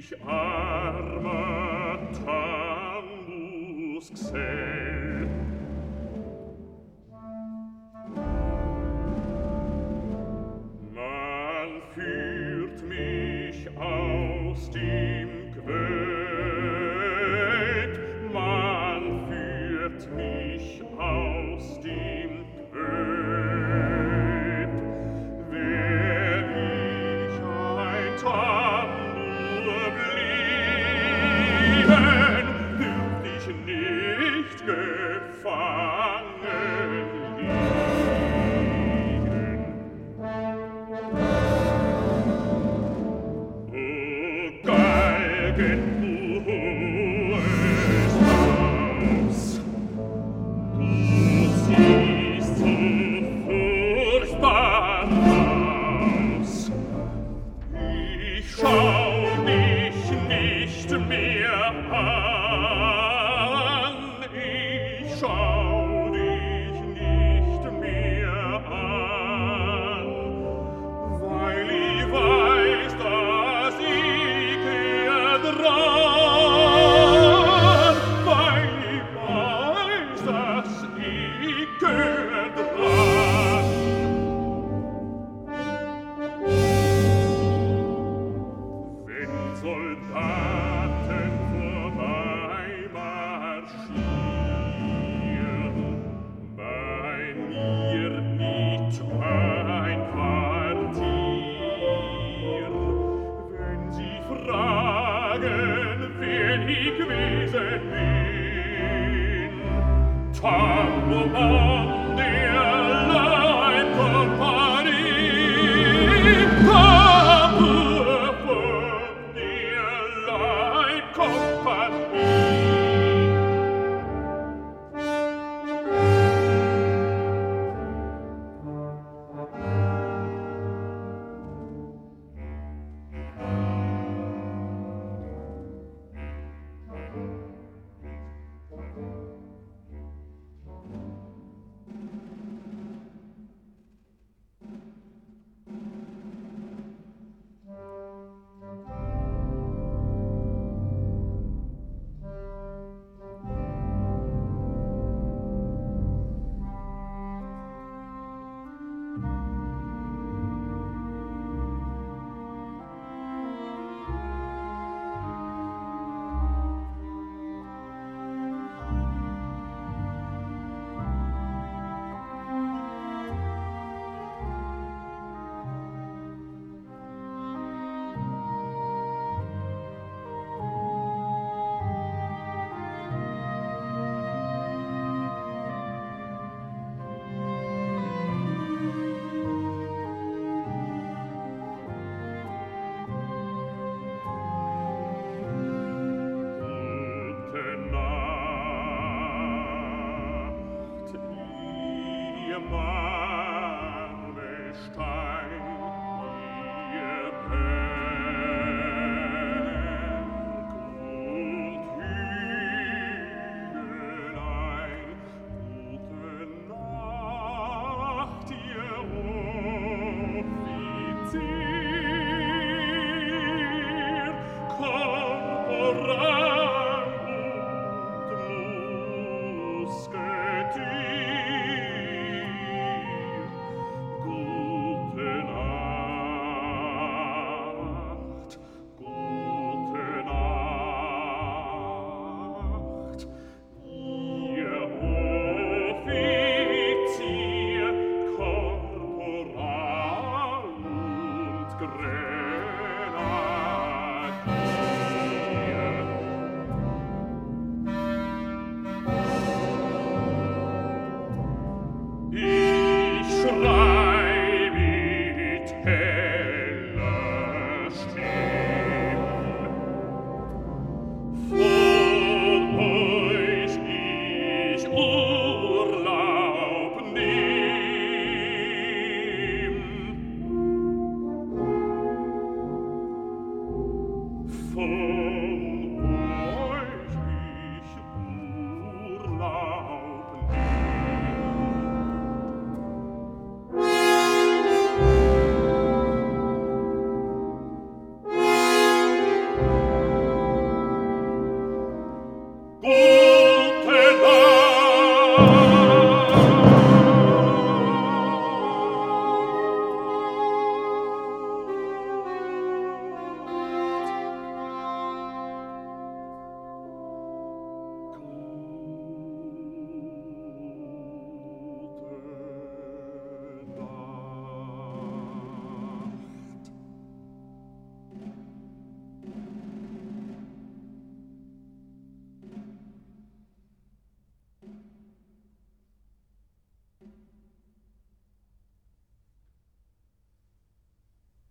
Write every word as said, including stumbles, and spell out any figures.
ich armer Tambusgesell. Man führt mich aus dem Gewölk, man führt mich aus dem Gewölk. Wär ich ein Tambur blieben, dürft ich nicht gefangen liegen. O Galgen, du hohes Haus, du siehst so furchtbar aus. Ich schau dich nicht mehr an, ich schau dich nicht mehr an, weil ich weiß, dass ich gehe dran, weil ich weiß, dass ich gehe dran. Wenn Soldaten vorbei marschieren, bei mir nicht ein Quartier. Wenn sie fragen, wer ich gewesen bin, Tambourmann der Leibkompanie, Tambourmann der Leibkompanie. Oh